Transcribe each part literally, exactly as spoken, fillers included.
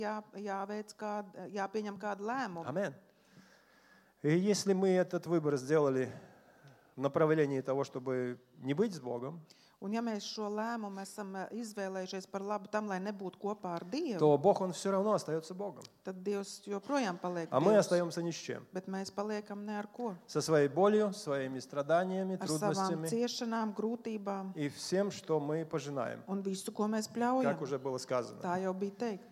Jā, jāveic kād, jāpieņem kādu lēmumu. Amen. И если мы этот выбор сделали в направлении того, чтобы не быть с Богом, Un ja mēs šo lēmumu esam izvēlējušies par labu tam, lai nebūtu kopā ar Dievu, то Бог, Он все равно остается Богом. tad Dievs joprojām paliek А мы Dievs. остаемся ни с чем. Bet mēs paliekam ne ar ko. Со своей болью, своими страданиями, Ar savām трудностями ciešanām, grūtībām и всем, что мы пожинаем, un visu, ko mēs pļaujam. как уже было сказано. Tā jau bija teikt.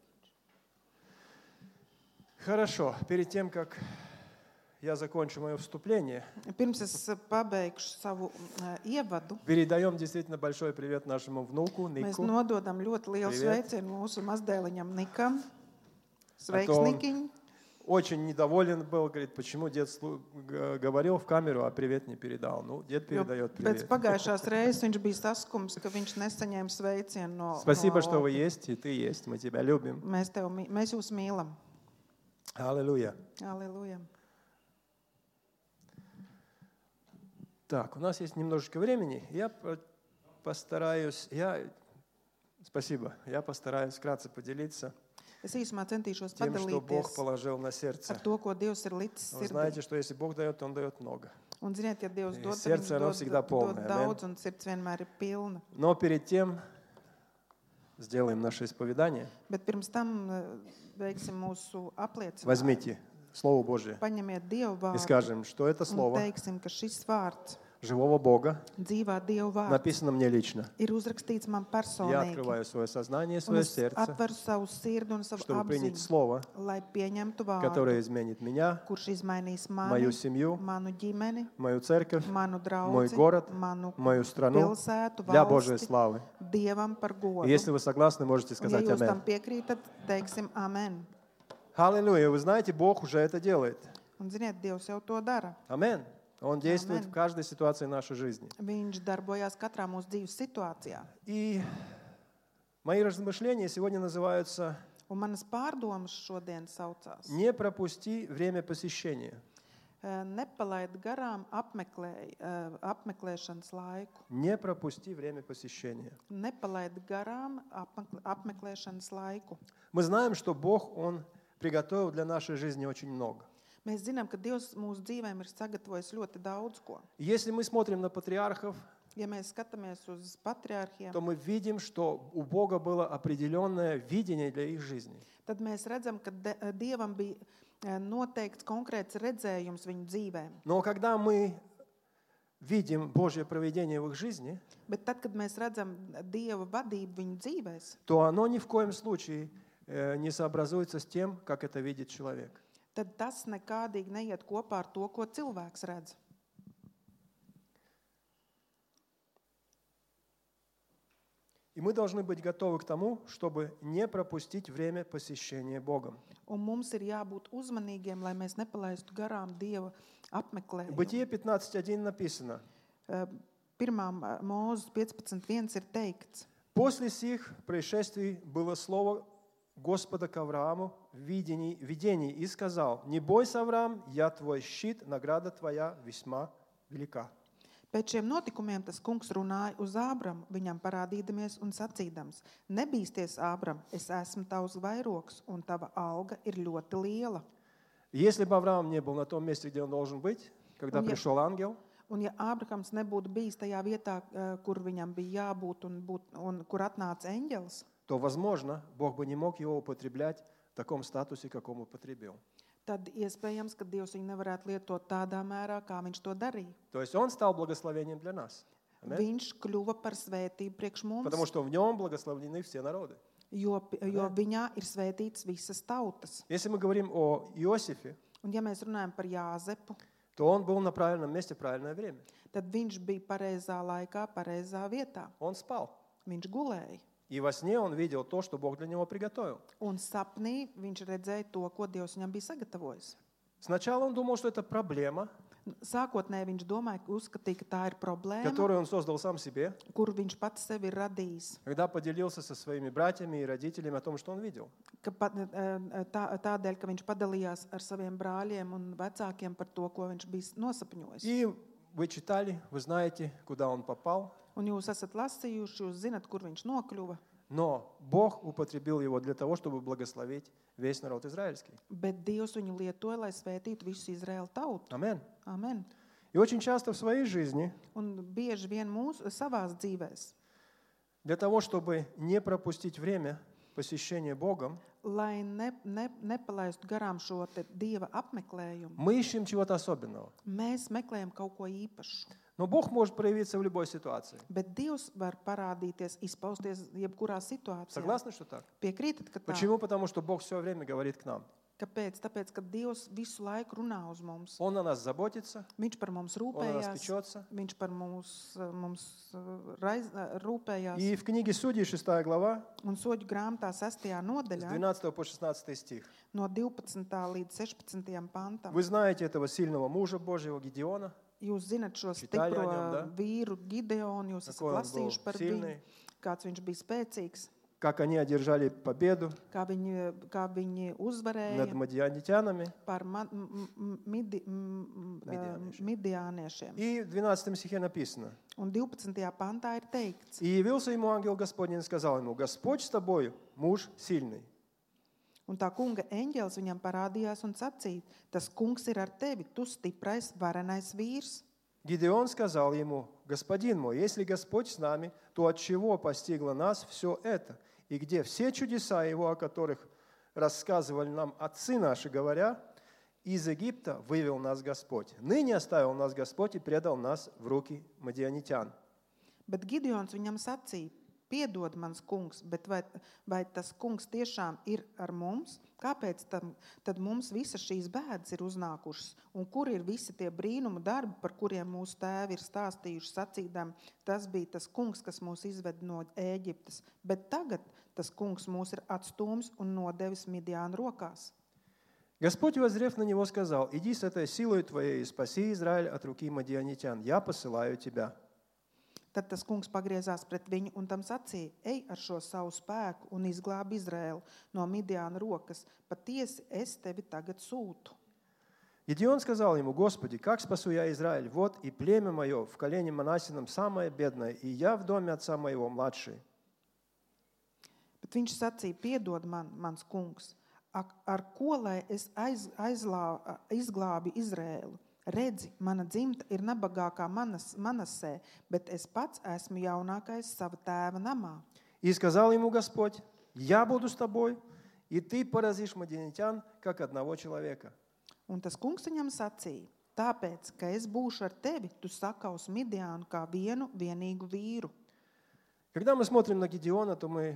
Хорошо, перед тем, как я закончу мое вступление, Pirms es pabeigšu savu uh, ievadu, передаем действительно большой привет нашему внуку mēs Нику. nododam ļoti lielu Привет. sveicienu mūsu mazdēliņam Nikam. А Sveiks, то он Nikiņ! очень недоволен был, говорит, почему дед слу- г- говорил в камеру, а привет не передал. Ну, дед Jo передает pēc привет. pagājušās reizes viņš bija saskums, ka viņš nesaņēma sveicienu no, Спасибо, no что вы есть, и ты есть. Мы тебя любим. mēs, tev, mī- mēs jūs mīlam. Аллилуйя. Aleluja. Так, у нас есть немножечко времени. Я по- постараюсь, я, спасибо, я постараюсь вкратце поделиться Es īsumā centīšos тем, что Бог padalīties положил на ar сердце. to, ko Dievs ir licis Вы sirdī. знаете, что если Бог дает, то Он дает много. Un ziniet, ja Dievs И dod, tad сердце, viņš оно dod, всегда dod полное. daudz, un sirds vienmēr ir pilna. Но перед тем сделаем наше исповедание. Bet pirms tam eh, veiksim mūsu apliecinājumu. Возьмите Слово Божие Paņemiet Dievu и vārdu скажем, что это un Слово teiksim, ka šis vārds, живого Бога dzīvā Dieva vārds, написано мне лично. ir uzrakstīts man Я personīgi. открываю свое сознание, Un свое es сердце, atveru savu sirdi un savu чтобы принять apziņu, Слово, lai pieņemtu которое vārdu, изменит меня, kurš izmainīs mani, мою семью, manu ģimeni, мою церковь, manu мой draugu, город, manu мою страну pilsētu, для Божьей valsti, славы. Dievam par И godu. если вы согласны, можете Un, ja сказать jūs tam аминь. piekrītat, teiksim amen. Аллилуйя. Вы знаете, Бог уже это делает. Un ziniet, Dievs jau to dara. Аминь. Он действует Аминь. в каждой ситуации нашей жизни. Viņš darbojās katrā mūsu dzīves situācijā. И мои размышления сегодня называются Un manas pārdomas šodien saucās: «Не пропусти время посещения». eh, nepalaid garām apmeklē, eh, apmeklēšanas laiku. Не пропусти время посещения. Nepalaid garām apmekl- apmeklēšanas laiku. Мы знаем, что Бог, Он приготовил для нашей жизни очень много. Mēs zinām, ka Dievs mūsu dzīvēm ir sagatavojis ļoti daudz ko. И если мы смотрим на патриархов, Ja mēs skatāmies uz patriārhiem, то мы видим, что у Бога было определенное видение для их жизни. tad mēs redzam, ka de- Dievam bija eh, noteikts konkrēts redzējums viņu dzīvēm. Но когда мы видим Божье провидение в их жизни, Bet tad, kad mēs redzam Dieva vadību viņu dzīvēs, то оно ни в коем случае э, не сообразуется с тем, как это видит человек. tad tas nekādīgi neiet kopā ar to, ko cilvēks redz. И мы должны быть готовы к тому, чтобы не пропустить время посещения Богом. Un mums ir jābūt uzmanīgiem, lai mēs nepalaistu garām Dieva В apmeklējumu. Бытие пятнадцать один написано: Eh, Pirmā mūzes piecpadsmit viens ir teikts: «После сих происшествий было слово Господа к Аврааму в видении, видении и сказал: не бойся, Авраам, я твой щит, награда твоя весьма велика». Pēc šiem notikumiem tas kungs runāja uz Ābramu, viņam parādīdamies un sacīdams: Nebīsties, Ābram, es esmu tavs vairogs, un tava alga ir ļoti liela. Если бы Авраам не был на том месте, где он должен быть, когда Он я- пришел ангел, Un ja Ābrahams nebūtu bijis tajā vietā, eh, kur viņam bija jābūt un, būt, un kur atnāca eņģelis, то, возможно, Бог бы не мог его употреблять в таком статусе, каком употребил. tad iespējams, ka Dievs viņu nevarētu lietot tādā mērā, kā viņš to darīja. То есть он стал благословением для нас. Аминь. Viņš kļuva par svētību priekš mums, Потому что в нем благословлены все народы. jo, jo viņā ir svētīts visas tautas. Если мы говорим о Иосифе, Un ja mēs runājam par Jāzepu, то он был на правильном месте в правильное время. tad viņš bija pareizā laikā, pareizā vietā. Он спал. Viņš gulēja. И во сне он видел то, что Бог для него приготовил. Un sapnī viņš redzēja to, ko Dievs viņam bija sagatavojis. Сначала он думал, что это проблема, Sākotnēji viņš domāja, ka uzskatīja, ka tā ir problēma, которую он создал сам себе, kuru viņš pats sev ir radījis. когда поделился со своими братьями и родителями о том, что он видел. Ka pat, eh, tā, tādēļ, ka viņš padalījās ar saviem brāļiem un vecākiem par to, ko viņš bija nosapņojis. И вы читали, вы знаете, куда он попал. Un jūs esat lasījuši, jūs zinat, kur viņš nokļuva. Но Бог употребил его для того, чтобы благословить весь народ израильский. Bet Dievs viņu lietoja, lai svētītu visu Izraēlu tautu. Amen. Amen. И очень часто в своей жизни Un bieži vien mūsu savās dzīvēs, для того, чтобы не пропустить время посещения Богом, lai ne, ne, nepalaistu garām šo te Dieva apmeklējumu, мы ищем чего-то особенного. mēs meklējam kaut ko īpašu. Но Бог может проявиться в любой ситуации. Bet Dievs var parādīties, izpausties jebkurā situācijā. Согласны, что так? Piekrītat, ka tā? Почему? Потому что Бог все время говорит к нам. Kāpēc? Tāpēc, ka Dievs visu laiku runā uz mums. Он о нас заботится, Viņš par mums Он о нас rūpējās. печется. Viņš par mums, mums raiz, rūpējās. И в книге Судей, шестая глава, Un soļu grāmatā sestajā с nodaļā, двенадцатого по шестнадцатый стих. no divpadsmitā līdz sešpadsmitajam pantam, Вы знаете этого сильного мужа Божьего Гедеона, jūs zinat šo Čitājāt stipro viņam, da? vīru Gideonu, jūs esat Какой он был lasījuši par сильный. viņu, kāds viņš bija spēcīgs, как они одержали победу kā viņi, kā viņi над uzvarēja мадианитянами. par ma, m, m, midi, m, Midianiešiem. midiāniešiem. И в двенадцатом стихе написано. Un divpadsmitajā pantā ir teikts, И явился ему ангел Господень и сказал ему: Господь с тобой, муж сильный. un tā kunga eņģelis viņam parādījās un sacīja, tas kungs ir ar tevi, tu stiprais, varenais vīrs. Гидеон сказал ему: Господин мой, если Господь с нами, то от чего постигло нас все это? И где все чудеса Его, о которых рассказывали нам отцы наши, говоря, из Египта вывел нас Господь. Ныне оставил нас Господь и предал нас в руки мадианитян. Bet Gideons viņam sacīja, piedod mans kungs, bet vai, vai tas kungs tiešām ir ar mums? Kāpēc tam, tad mums visas šīs bēdas ir uznākušas? Un kur ir visi tie brīnumu darbi, par kuriem mūsu tēvi ir stāstījuši sacīdām, tas bija tas kungs, kas mūs izved no Ēģiptes. Bet tagad tas kungs mūs ir atstūms un nodevis Midiānu rokās. Господь, воззрев на него, сказал: Иди с этой силой твоей и спаси Израиль от руки мадианитян. Я посылаю тебя. Tad tas kungs pagriezās pret viņu un tam sacīja, ej ar šo savu spēku un izglābi Izraēlu no Midiāna rokas. Patiesi es tevi tagad sūtu. Гедеон сказал ему: Господи, как спасу я Израиль? Вот и племя мое в колене Манассином самое бедное, и я в доме отца моего младший. Bet viņš sacīja, piedod man, mans kungs, ak, ar ko lai es aiz, aizlā, izglābi Izraēlu? Redzi, mana dzimta ir nabagākā manas, Manasē, bet es pats esmu jaunākais sava tēva namā. И сказал ему Господь: Я буду с тобой, и ты поразишь мадианитян, как одного человека. Un tas kungs viņam sacīja, tāpēc, ka es būšu ar tevi, tu sakaus Midiānu kā vienu vienīgu vīru. Когда мы смотрим на Гедеона, то мы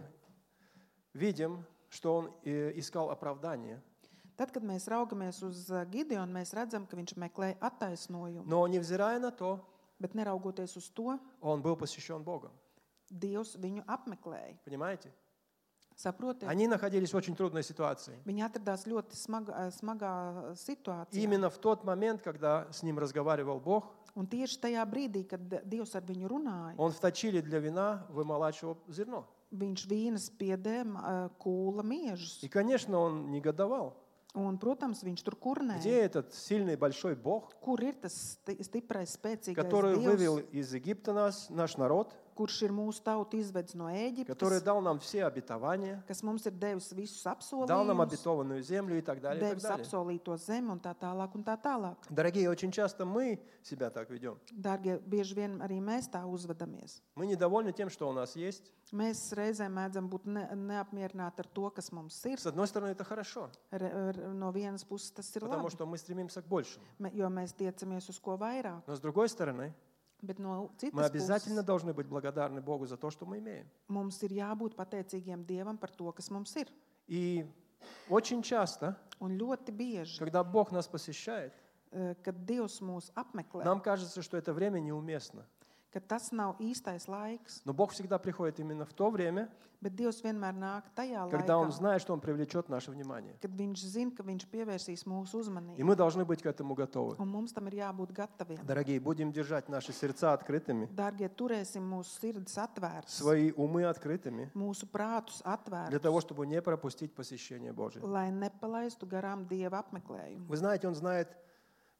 видим, что он искал оправдание. Tad, kad mēs raugamies uz Gideonu, mēs redzam, ka viņš meklē attaisnojumu. Но невзирая на то, Bet neraugoties uz to, он был посещен Богом. Dievs viņu apmeklēja. Понимаете? Saprotiet? Они находились в очень трудной ситуации. Viņi atradās ļoti smagā, smagā situācijā. Именно в тот момент, когда с ним разговаривал Бог, Un tieši tajā brīdī, kad Dievs ar viņu runāja, он в точиле для вина вымолачивал зерно. viņš vīnas piedē uh, kūla miežus. И, конечно, он негодовал. Un, protams, viņš tur kurnēja. Где этот сильный большой Бог, Kur ir tas sti- stiprais, spēcīgais который вывел Dievs, из Египта нас, наш народ, kurš ir mūsu tautu izvedis no который Ēģiptes, дал нам все обетования, kas mums ir devis visus дал нам apsolījumus, обетованную землю и так далее. И так devis далее. apsolīto zemi un tā tālāk un tā tālāk. Dорогие, очень часто мы себя так ведем. Dārgie, bieži vien arī mēs tā uzvedamies. Мы недовольны тем, что у нас есть. Mēs reizēm mēdzam būt ne, neapmierināti ar to, kas mums ir. С одной стороны, это хорошо, Re, re, no vienas puses tas ir потому labi, что мы стремимся к большему. me- jo mēs tiecamies uz ko vairāk. Но с другой стороны, Bet no мы citas обязательно puses должны быть благодарны Богу за то, что мы имеем. mums ir jābūt pateicīgiem Dievam par to, kas mums ir. И очень часто, Un ļoti bieži, когда Бог нас посещает, eh, kad Dievs mūs apmeklē, нам кажется, что это время неуместно. ka tas nav īstais laiks, Но Бог всегда приходит именно в то время, bet Dievs vienmēr nāk tajā когда Он laikā, знает, что Он привлечет наше внимание. kad Viņš zina, ka Viņš pievērsīs mūsu И uzmanību. мы должны быть к этому готовы. Un mums tam ir jābūt gataviem. Дорогие, будем держать наши сердца открытыми, Dārgie, turēsim mūsu sirdis atvērtas, свои умы открытыми, mūsu prātus для atvērtus, того, чтобы не пропустить посещение Божие. lai nepalaistu garām Dieva apmeklējumu. Вы знаете, Он знает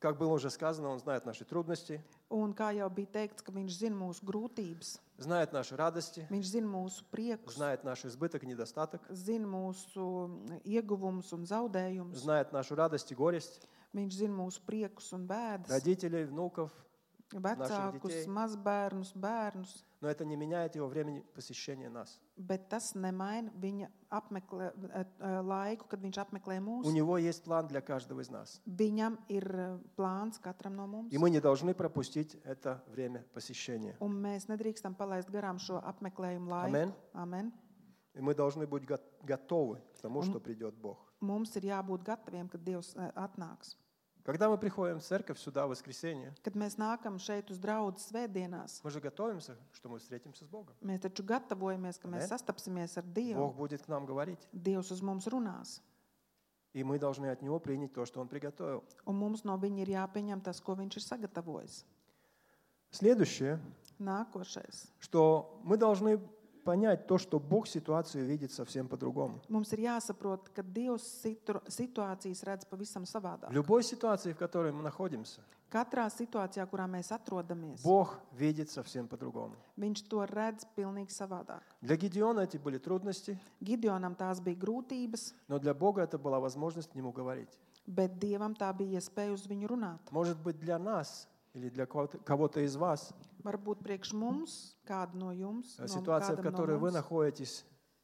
как было уже сказано, Он знает наши трудности, Un kā jau bija teikts, ka viņš zina mūsu grūtības, знает наши радости, viņš zina mūsu priekus, знает наш избыток и недостаток, zina mūsu ieguvumus un zaudējumus, знает нашу радость и горесть, viņš zina mūsu priekus un bēdas, родителей, внуков, vecākus, детей. mazbērnus, bērnus, но это не меняет Его времени посещения нас. bet tas nemaina viņa apmeklē, laiku, kad viņš apmeklē У mūs. Него есть план для каждого из нас. Viņam ir plāns katram no mums, И мы не должны пропустить это время посещения. un mēs nedrīkstam palaist garām šo apmeklējumu laiku. Amen. Amen. И мы должны быть го- готовы к тому, что придет Бог. Mums ir jābūt gataviem, kad Dievs eh, atnāks. Когда мы приходим в церковь сюда в воскресенье, Kad mēs nākam šeit uz draugu svētdienās, мы же готовимся, что мы встретимся с Богом. mēs taču gatavojamies, ka mēs Amen. sastapsimies ar Dievu. Бог будет к нам говорить. Dievs uz mums runās. И мы должны от Него принять то, что Он приготовил. Un mums no viņa ir jāpieņem tas, ko viņš ir sagatavojis. Следующее, Nākošais. что мы должны понять то, что Бог ситуацию видит совсем по-другому. Mums ir jāsaprot, ka Dievs situ- situācijas redz pavisam В savādāk. любой ситуации, в которой мы находимся, Katrā situācijā, kurā mēs atrodamies, Бог видит совсем по-другому. viņš to redz pilnīgi savādāk. Для Гедеона эти были трудности, Gideonam tās bija grūtības, но для Бога это была возможность к Нему говорить. bet Dievam tā bija iespēja uz viņu runāt. Может быть, для нас или для кого-то, кого-то из вас Varbūt priekš mums, kādu no jums, no ситуация, в kādam no которой вы mums, находитесь,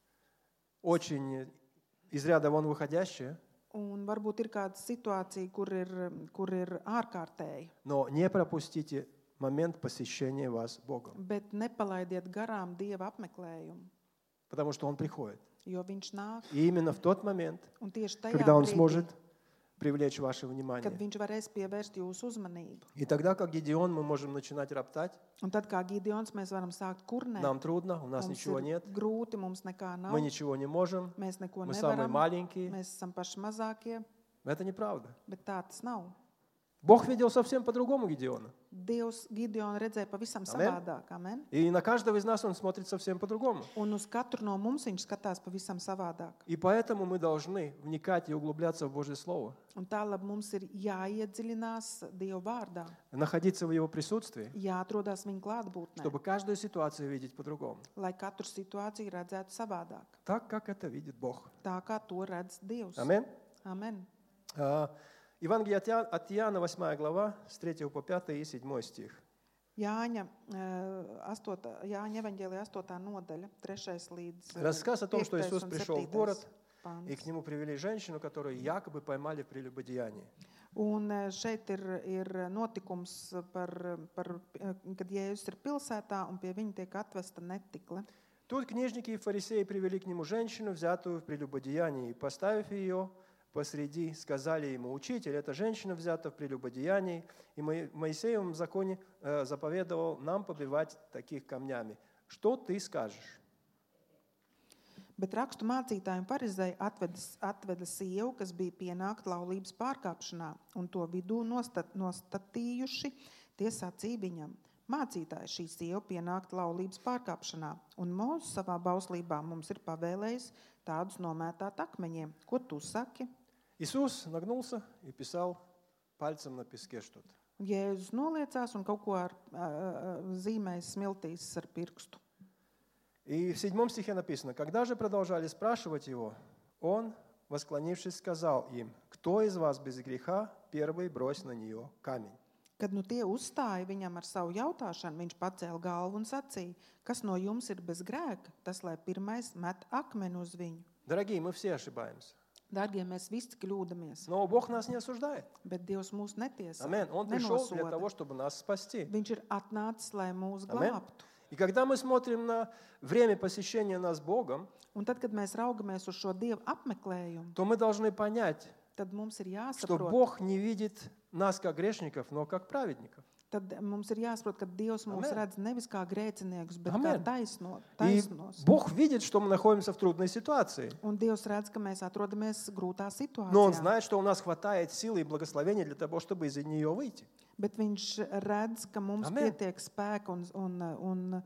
очень из ряда вон выходящая, un varbūt ir kāda situācija, kur ir, kur ir ārkārtēji, но не пропустите момент посещения вас Богом, bet nepalaidiet garām Dieva apmeklējumu, потому что Он приходит. jo viņš nāk, И именно в тот момент, un tieši tajā когда Он brīdī, сможет привлечь ваше kad внимание. viņš varēs pievērst jūsu uzmanību. И тогда, как Гедеон, мы можем начинать роптать. Un tad, kā Gideons, mēs varam sākt kurnēt. Нам трудно, у нас Mums ничего ir нет, grūti, mums nekā nav, мы ничего не можем, mēs neko мы самые nevaram, маленькие. mēs esam paši mazākie, Это неправда. bet tā tas nav. Бог видел совсем по-другому Гедеона. Dievs Gideonu redzēja pavisam Amen. savādāk, amen. И на каждого из нас Он смотрит совсем по-другому. Un uz katru no mums viņš skatās pavisam savādāk. И поэтому мы должны вникать и углубляться в Божье Слово, Un tālāk mums ir jāiedziļinās Dieva vārdā, находиться в Его присутствии, jāatrodās viņa klātbūtnē, чтобы каждую ситуацию видеть по-другому. lai katru situāciju redzētu savādāk, Так, как это видит Бог. tā kā to redz Dievs. Аминь. Amen. А, Евангелие от Иоанна- от Иоанна, восьмая глава, с третьего по пятый и седьмой стих. Jāņa, astotā, Jāņa evaņģēlija astotā nodaļa, trešais līdz Рассказ о том, что piektais Иисус un пришел в septītais город, pants. и к Нему привели женщину, которую якобы поймали в прелюбодеянии. Un eh, šeit ir, ir notikums, par, par, eh, kad Jēzus ir pilsētā un pie viņa tiek atvesta netikle. Тут книжники и фарисеи привели к Нему женщину, взятую в прелюбодеянии, и, поставив ее посреди, сказали Ему: «Учитель, эта женщина взята в прелюбодеянии, и Мо- в Моисеевом законе э, заповедовал нам побивать таких камнями. Что ты скажешь?» Bet rakstu mācītāji un parizēji atvedas, atveda sievu, kas bija pienākta laulības pārkāpšanā, un to vidū nostat, nostatījuši, tie sacīja viņam: Mācītāji, šī sieva pienākta laulības pārkāpšanā, un Mūsu savā bauslībā mums ir pavēlējis tādus nomētāt akmeņiem. Ko tu saki? Иисус нагнулся и писал пальцем на песке что-то. Un Jēzus noliecās un kaut ko ar, uh, zīmēs smiltīs ar pirkstu. И в седьмом стихе написано: «Когда же продолжали спрашивать Его, Он, восклонившись, сказал им: кто из вас без греха, первый брось на нее камень». Kad nu tie uzstāja viņam ar savu jautāšanu, viņš pacēla galvu un sacīja: kas no jums ir bez grēka, tas lai pirmais met akmeni uz viņu. Дорогие, мы все ошибаемся. Dārgie, mēs visi kļūdamies, Но Бог нас не осуждает. bet Dievs mūs netiesā, Аминь. Он пришел для nenosoda. того, чтобы нас спасти. Viņš ir atnācis, lai mūs Amen. glābtu. И когда мы смотрим на время посещения нас Богом, Un tad, kad mēs raugamies uz šo Dievu apmeklējumu, то мы должны понять, tad mums ir что jāsaprot, Бог не видит нас как грешников, но как праведников. tad mums ir jāsaprot, ka Dievs mūs Amen. redz nevis kā grēciniekus, bet Amen. kā taisno, И taisnos. Бог видит, что мы находимся в трудной ситуации. Un Dievs redz, ka mēs atrodamies grūtā Но Он situācijā. знает, что у нас хватает силы и благословения для того, чтобы из нее выйти. Bet viņš redz, ka mums Amen. pietiek spēka un, un, un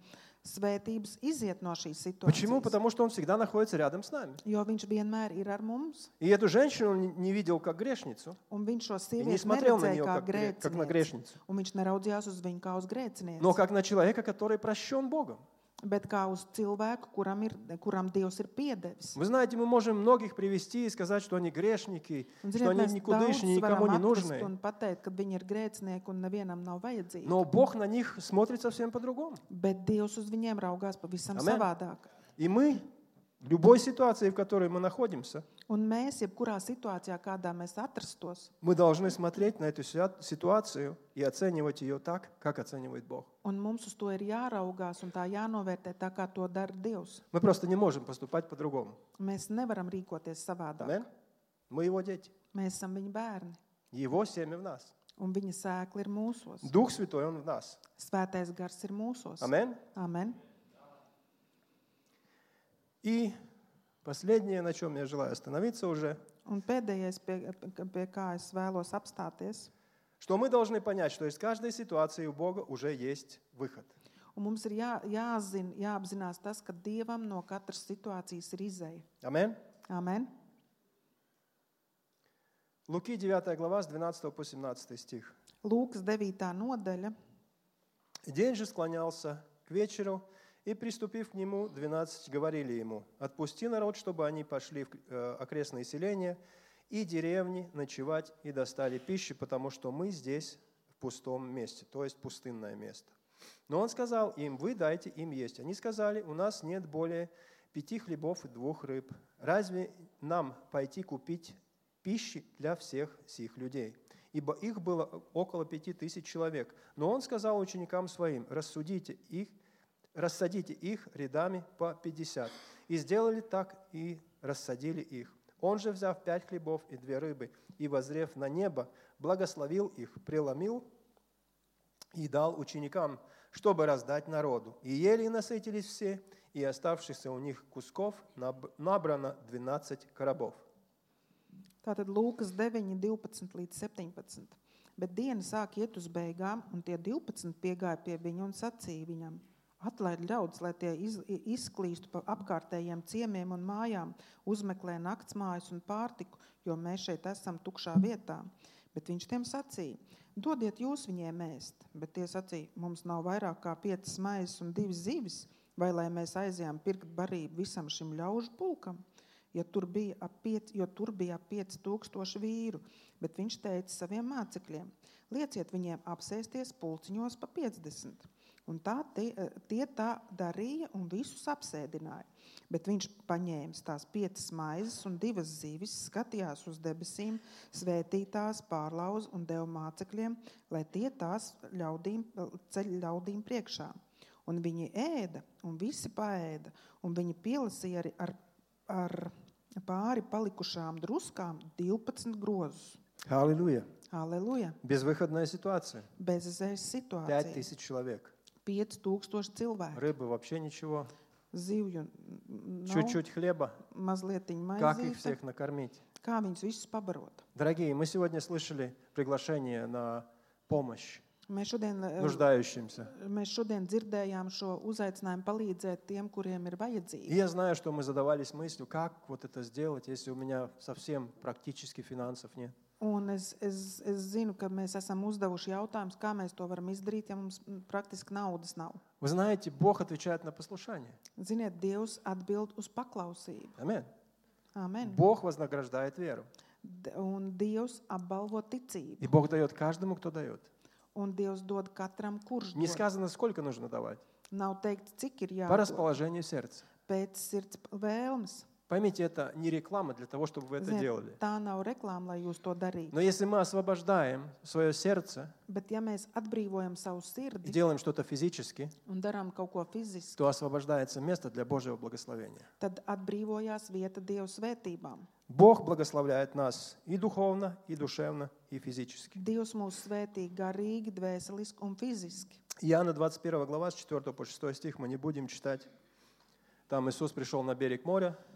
svētības iziet no šīs Почему? situācijas. Потому что Он всегда находится рядом с нами. Jo viņš vienmēr ir ar mums. И эту женщину он не видел как грешницу, Un viņš šo и не sievieti смотрел на neredzēja нее kā как, гре- как на grēcinieci. грешницу, Un viņš neraudzījās uz viņu kā uz но grēcinieci. как на человека, который прощен Богом. Bet kā uz cilvēku, kuram, ir, kuram Dievs ir piedevis. Вы знаете, мы можем многих привести и сказать, что они грешники, Un, что ziniet, они mēs никудышные, daudz никому varam не atvest нужны. un pateikt, ka viņi ir grēcinieki un nevienam nav vajadzīgi. Но Бог на них смотрит совсем по-другому. Bet Dievs uz viņiem raugās pavisam Amen. savādāk. И мы в любой ситуации, в которой мы находимся, Un mēs, jebkurā situācijā, kādā mēs atrastos, мы должны смотреть на эту ся- ситуацию и оценивать ее так, как оценивает Бог. un mums uz to ir jāraugās un tā jānovērtē tā, kā to dara Dievs. Мы просто не можем поступать по-другому. Mēs nevaram rīkoties savādāk. Amen? Мы Его дети. Mēs esam viņa bērni, Его семя в нас. un viņa sēkla ir mūsos. Дух Святой, Он в нас. Svētais gars ir mūsos. Amen? Amen. И последнее, на чем я желаю остановиться уже, Un pēdējais, pie, pie kā es vēlos apstāties, что мы должны понять, что из каждой ситуации у Бога уже есть выход. un mums ir jā, jāzina, jāapzinās tas, ka Dievam no katras situācijas ir izeja. Amen? Amen. Луки девятая глава с двенадцатого по семнадцатый стих. Lūkas devītā nodaļa. День же склонялся к вечеру, и, приступив к нему, двенадцать говорили ему: «Отпусти народ, чтобы они пошли в э, окрестные селения и деревни ночевать и достали пищи, потому что мы здесь в пустом месте», то есть пустынное место. Но он сказал им: «Вы дайте им есть». Они сказали: «У нас нет более пяти хлебов и двух рыб. Разве нам пойти купить пищи для всех сих людей?» Ибо их было около пяти тысяч человек. Но он сказал ученикам своим: «Рассудите их, рассадите их рядами по пятьдесят». И сделали так, и рассадили их. Он же, взяв пять хлебов и две рыбы, и воззрев на небо, благословил их, преломил и дал ученикам, чтобы раздать народу. И ели и насытились все, и оставшихся у них кусков набрано двенадцать коробов. Tātad Lūkas deviņi, divpadsmit līdz septiņpadsmit. Bet diena sāk iet uz beigām, un tie divpadsmit piegāja pie viņa un sacīja viņam: Atlaid ļaudis, lai tie iz, izklīstu pa apkārtējiem ciemiem un mājām, uzmeklē naktsmājas un pārtiku, jo mēs šeit esam tukšā vietā. Bet viņš tiem sacīja: Dodiet jūs viņiem ēst. Bet tie sacīja: Mums nav vairāk kā piecas maizes un divas zivis, vai lai mēs aizējām pirkt barību visam šim ļaužu pulkam? Jo tur bija ap piec, jo tur bija ap pieci tūkstoši vīru. Bet viņš teica saviem mācekļiem: Lieciet viņiem apsēsties pulciņos pa piecdesmit. Un tā tie, tie tā darīja un visus apsēdināja. Bet viņš paņēma tās piecas maizes un divas zivis, skatījās uz debesīm, svētītās, pārlauz un deva mācekļiem, lai tie tās ļaudīm, ceļ ļaudīm priekšā. Un viņi ēda, un visi paēda, un viņi pielasīja arī ar, ar pāri palikušām druskām divpadsmit grozus. Аллилуйя. Halleluja! Безвыходная ситуация. Bezizējas Пять situācija. тысяч человек. Pieci tūkstoši cilvēku. Рыбы вообще ничего. Zivju nav, Чуть-чуть хлеба. mazlietiņ Как их maizīte. всех накормить? Kā viņus visus pabarot? Дорогие, мы сегодня слышали приглашение на помощь Mēs šodien, eh, нуждающимся. mēs šodien dzirdējām šo uzaicinājumu palīdzēt tiem, kuriem ir И vajadzīgi. я знаю, что мы задавались мыслью, как вот это сделать, если у меня совсем практически финансов нет. Un es, es, es zinu, ka mēs esam uzdevuši jautājumus, kā mēs to varam izdarīt, ja mums mm, praktiski naudas nav. Вы знаете, Бог отвечает на послушание. Ziniet, Dievs atbild uz paklausību. Аминь. Amen. Бог вознаграждает веру. D- Un Dievs apbalvo ticību. И Бог дает каждому, кто дает. Un Dievs dod katram, kurš Не dod. сказано, сколько нужно давать. Nav teikts, cik ir По jādod. расположению сердца. Pēc sirds vēlmes. Поймите, это не реклама для того, чтобы вы это Ziniet, делали. tā nav reklāma, lai jūs to darītu. Но если мы освобождаем свое сердце Bet ja mēs atbrīvojam savu и sirdi делаем что-то физически, un darām kaut ko fiziski, то освобождается место для Божьего благословения. tad atbrīvojās vieta Dieva svētībām. Бог благословляет нас и духовно, и душевно, и физически. Dievs mūs svētī garīgi, dvēseliski un fiziski. Иоанна двадцать первая глава, с четвёртого по шестой стих, мы не будем читать. Там Иисус пришел на берег моря,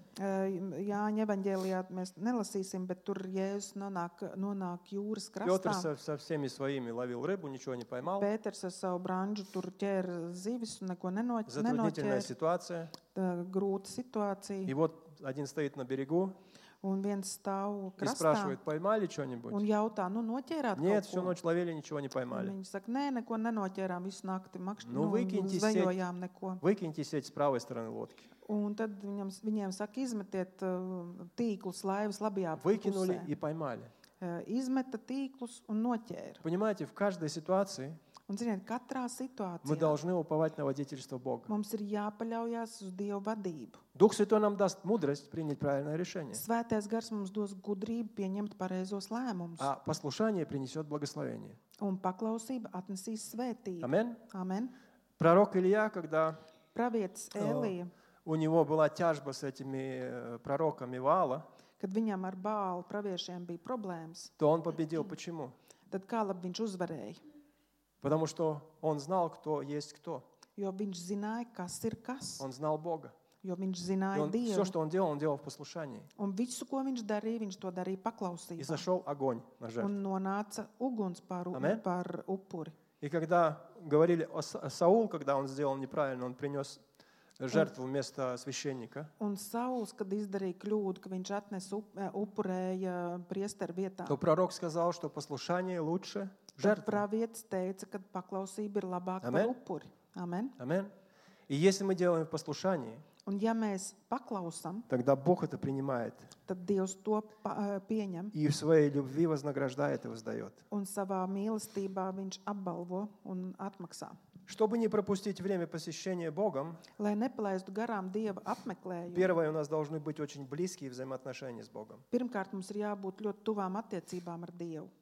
Ē, Jāņa evaņģēlijā mēs nelasīsim, bet tur Jēzus nonāk, nonāk jūras Петр krastā. со, со всеми своими ловил рыбу, ничего не поймал. Pēters ar savu branžu tur ķēra zivis un neko neno- Затруднительная nenoķēra. ситуация. Tā grūta И situācija. вот один стоит на берегу Un viens stāv и krastā спрашивает, поймали что-нибудь? un jautā, nu noķērāt Нет, kaut всю ko? ночь ловили, ничего не Un поймали. viņi saka, nē, neko nenoķērām visu nakti, makš, Nu, nu, vykīņķi zvejojām neko. Выкиньте сеть с правой стороны лодки. Un tad viņam, viņiem saka, izmetiet uh, tīklus laivas labajā Выкинули pusē. и поймали. Uh, Izmeta tīklus un noķēra. Понимаете, в каждой ситуации Un, ziniet, katrā мы situācijā должны уповать на водительство Бога. mums ir jāpaļaujas uz Dieva vadību. Дух Святой нам даст мудрость принять правильное решение, Svētais gars mums dos gudrību pieņemt pareizos lēmumus, а послушание принесет благословение. un paklausība atnesīs svētību. Аминь. Amen. Пророк Илья, когда Pravietis Elija, у него была тяжба с этими э, пророками Ваала, kad viņam ar Bālu praviešiem bija problēmas, то он победил. Почему? tad kā labi viņš uzvarēja? Потому что он знал, кто есть кто. Jo viņš zināja, kas ir kas. Он знал Бога. Jo viņš И zināja он, все, Dievu. что он делал, он делал в послушании. Un visu, ko viņš darīja, viņš to darīja И paklausībā. зашел огонь на жертву. Un nonāca uguns par, u- Amen. par upuri. И когда говорили о Са- Саул, когда он сделал неправильно, он принес жертву вместо священника, Un Sauls, kad izdarīja kļūdu, ka viņš atnesa up, eh, upurēja priesteru vietā, то пророк сказал, что послушание лучше tad жертвы. pravietis teica, ka paklausība ir labāka Amen. par upuri. Amen. Аминь. И если мы делаем в послушании, Un ja mēs paklausam, тогда Бог это принимает tad Dievs to pa, eh, pieņem и в своей любви вознаграждает и воздает. un savā mīlestībā viņš apbalvo un atmaksā. Чтобы не пропустить время посещения Богом, Lai nepalaistu garām Dieva apmeklējumu, первое, у нас должны быть очень близкие взаимоотношения с Богом. pirmkārt mums ir jābūt ļoti tuvām attiecībām ar Dievu.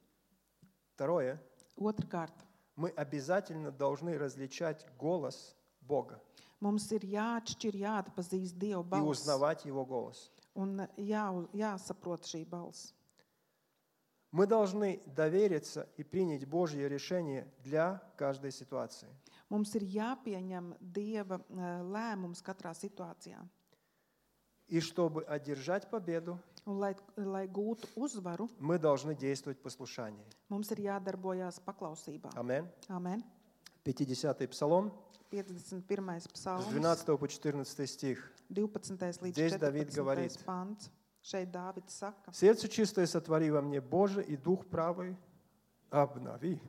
Второе, Otrkārt, мы обязательно должны различать голос Бога mums ir jāatšķir, jāatpazīst Dieva и balss узнавать Его голос. un jā, jāsaprot šī balss. Мы должны довериться и принять Божье решение для каждой ситуации. Mums ir jāpieņem Dieva eh, lēmums katrā situācijā. И чтобы одержать победу, Un, lai, lai gūtu uzvaru, мы должны действовать в послушании. mums ir jādarbojās paklausībā. Аминь. Amen. пятидесятый Псалом, piecdesmit pirmais с psalms, двенадцатого по четырнадцатый стих. divpadsmitais līdz Здесь Давид говорит: četrpadsmitais pants. Šeit Dāvids saka, «Сердце чистое сотвори во мне, Боже, и дух правый обнови».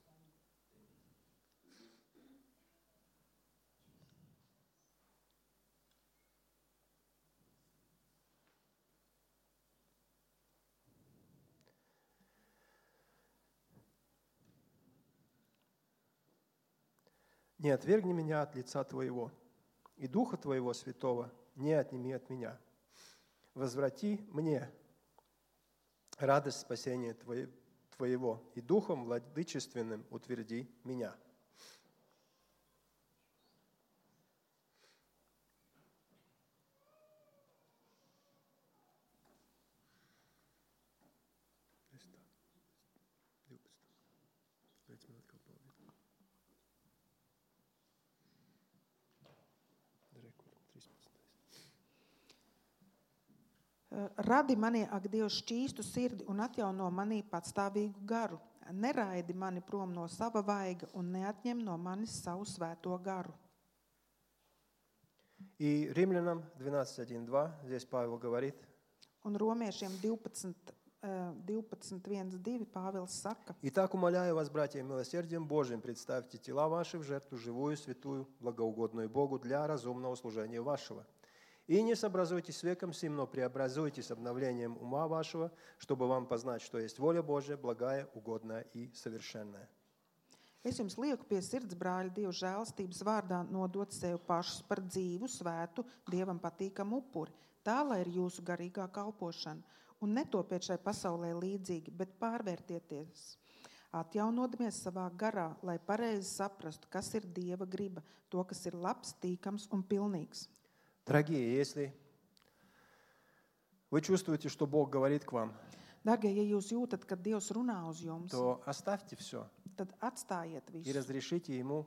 «Не отвергни меня от лица Твоего, и Духа Твоего Святого не отними от меня. Возврати мне радость спасения Твое- Твоего, и Духом владычественным утверди меня». Radi manī, ak, Dievs, šķīstu sirdi un atjauno manī patstāvīgu garu. Neraidi mani prom no sava vaiga un neatņem no manis savu svēto garu. И Римлянам двенадцать один два, здесь Павел говорит: Un romiešiem divpadsmit, eh, divpadsmit viens divi Pāvils saka, «Итак, умоляю вас, братья, милосердием Божьим, представьте тела ваши в жертву живую, святую, благоугодную Богу для разумного служения вашего. И не сообразуйтесь с веком сим, но преобразуйтесь обновлением ума вашего, чтобы вам познать, что есть воля Божья, благая, угодная и совершенная». Es jums lieku pie sirds, brāļi, Dieva žēlastības vārdā nodot sevi pašus par dzīvu, svētu, Dievam patīkamu upuri. Tā, lai ir jūsu garīgā kalpošana. Un netopiet šai pasaulē līdzīgi, bet pārvērtieties, atjaunodamies savā garā, lai pareizi saprastu, kas ir Dieva griba, to, kas ir labs, tīkams un pilnīgs. Дорогие, если вы чувствуете, что Бог говорит к вам, Dargie, ja jūs jūtat, ka Dievs runā uz jums, то оставьте все tad atstājiet и visu разрешите Ему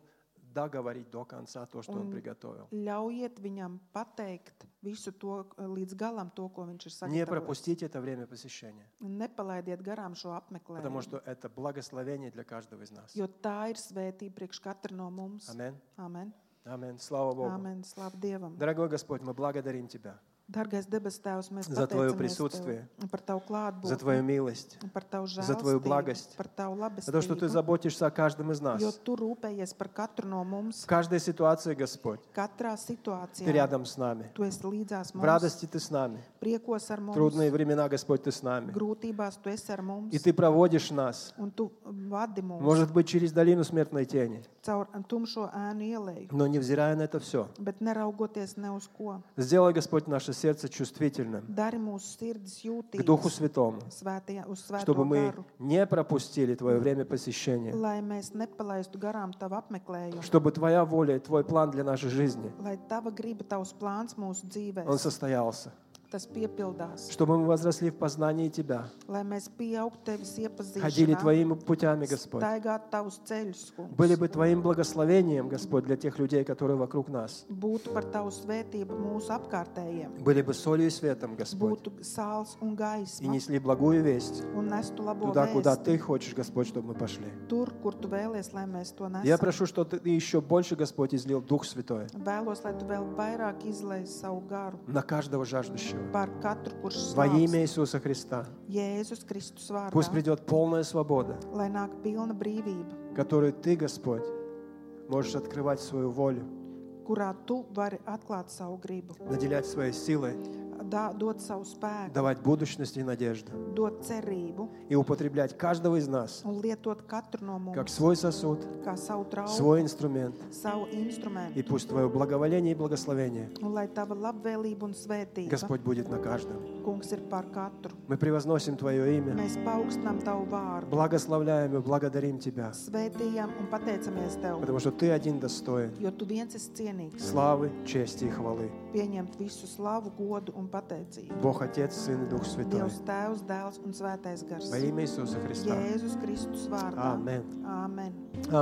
договорить до конца то, что Он Un приготовил. ļaujiet viņam pateikt visu to līdz galam, to, ko viņš ir Не sagatavojis. пропустите это время посещения, Un nepalaidiet garām šo потому apmeklējumu, что это благословение для каждого из нас. jo tā ir svētība priekš katra no mums. Аминь. Amen. Аминь. Слава Богу. Amen. Slavu Dievam. Дорогой Господь, мы благодарим Тебя Dargais debes Tēvs, mēs За Твое pateicamies присутствие, Tev par Tavu за Твою klātbūtni, милость, par Tavu за Твою žēlstību, благость, par Tavu за то, что Ты labestību, заботишься о каждом из jo нас. Tu rūpējies par katru no mums, В каждой ситуации, Господь, katrā Ты situācijā. рядом с нами. Tu esi līdzās В mums, радости Ты с нами. priekos ar mums, Трудные времена, Господь, Ты с нами. grūtībās Tu esi ar mums, И Ты проводишь нас, un Tu vadi mūs может быть, через долину смертной тени, caur tumšo ēnu ieleju, но невзирая на это все. bet neraugoties ne uz ko. Сделай, Господь, наше сердце чувствительным Dari mūsu sirdis к Духу jūtīgas Святому, svētajā, uz svēto чтобы мы garu, не пропустили Твое время посещения, lai mēs nepalaistu garām Tavu apmeklējumu, чтобы Твоя воля и Твой план для нашей жизни, lai Tava griba, Tavs plāns mūsu он dzīvēs, состоялся, tas piepildās, чтобы мы возросли в познании Тебя, lai mēs pieaugtu Tevis ходили iepazīšanā, Твоими путями, Господь, staigātu Tavus ceļus, kungs, были бы Твоим благословением, Господь, для тех людей, которые вокруг нас, būtu par Tavu svētību mūsu apkārtējiem, были бы солью и светом, Господь, būtu sāls un и gaisma, несли благую весть un nestu labo туда, куда vēstu, Ты хочешь, Господь, чтобы мы пошли. tur, kur Tu vēlies, lai mēs to Я nesam. прошу, что Ты еще больше, Господь, излил Дух Святой Vēlos, lai Tu vēl vairāk izlaiž savu garu на каждого жаждущего. par katru, kurš Во имя slāpst Иисуса Христа. Jēzus Kristus Пусть vārdā, придет полная свобода, lai nāk pilna brīvība, которую Ты, Господь, можешь открывать свою волю, kurā Tu vari atklāt savu gribu, наделять своей силой, dā, dot savu spēku, давать будущность и надежду, dot cerību и употреблять каждого из нас un lietot katru no как mums свой сосуд, kā savu trauku, свой инструмент. savu И instrumentu, пусть Твое благоволение и благословение, un lai Tava labvēlība un svētība, Господь, будет на каждом. kungs, ir par katru. Мы превозносим Твое имя, Mēs paaugstinām Tavu vārdu, благословляем и благодарим Тебя, svētījam un pateicamies Tev, потому что Ты один достоин jo Tu viens esi cienīgs славы, чести и хвалы. pieņemt visu slavu, godu un pateicību. Бог Отец, Сын и Дух Святой. Dievs Tēvs, Dēls un Svētais Gars. Во имя Иисуса Христа. Jēzus Kristus vārdā. Amen. Āmen.